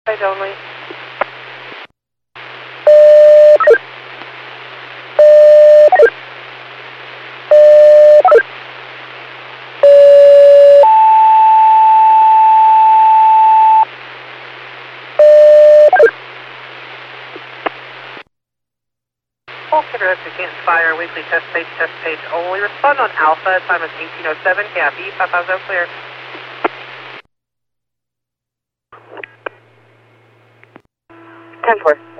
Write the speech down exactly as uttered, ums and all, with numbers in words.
Side only. Full Canada Canton Fire, weekly test page, test page only. Respond on Alpha, time is eighteen oh seven, Cap E, five five zero clear. ten four.